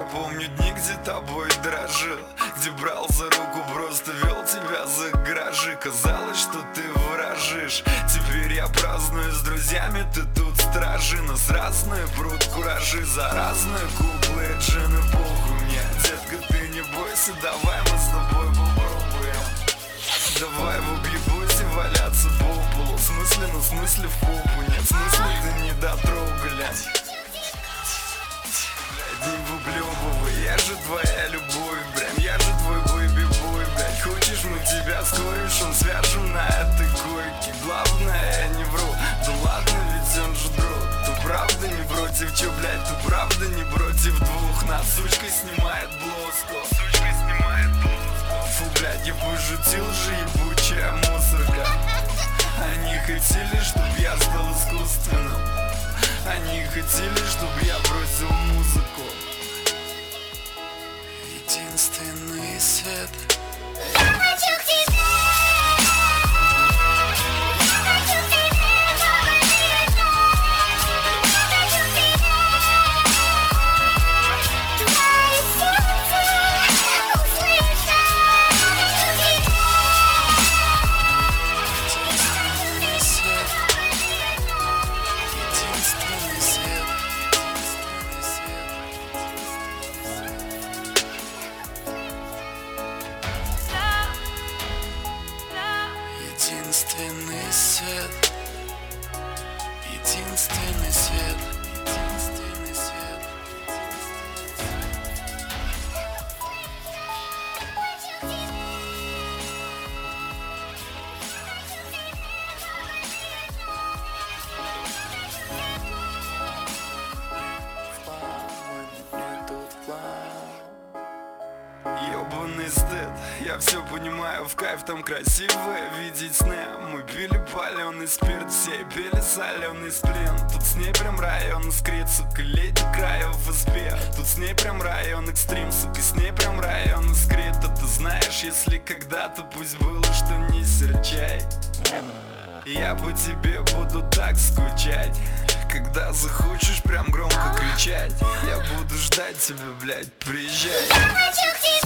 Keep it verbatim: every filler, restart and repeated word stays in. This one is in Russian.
помню дни, где тобой дрожил, где брал за руку, просто вел тебя за гаражи. Казалось, что ты ворожишь. Теперь я праздную с друзьями, ты тут стражи. Нас разные прут куражи за разные куклы, джины, похуй мне. Детка, ты не бойся, давай мы с тобой попробуем. Давай в объебусь и валяться по полу. В смысле, ну в смысле в попу. Нет, в смысле ты не дотрогай. Не выблёбывай, я же твоя любовь, прям я же твой бэйби-бой, блядь. Хочешь, мы тебя с корешем свяжем на этой койке. Главное, я не вру, да ладно, ведь он же друг. Ты правда не против, чё, блядь, ты правда не против двух нас? Сучка снимает блузку, сучка снимает блузку. Фу, блядь, я пошутил же, ебучая мусорка. Они хотели, чтоб я стал искусственным. Они хотели, чтоб я бросил музыку. Единственный свет. Единственный свет, единственный свет, единственный свет. Ёбаный стыд, я все понимаю, в кайф там красивое видеть сны. Мы пили паленый спирт, все пили соленый сплин. Тут с ней прям район искрит, сука, леди краев в избе. Тут с ней прям район экстрим, сука, с ней прям район искрит. А ты знаешь, если когда-то пусть было, что не серчай, я по тебе буду так скучать. Когда захочешь прям громко кричать, я буду ждать тебя, блядь, приезжай.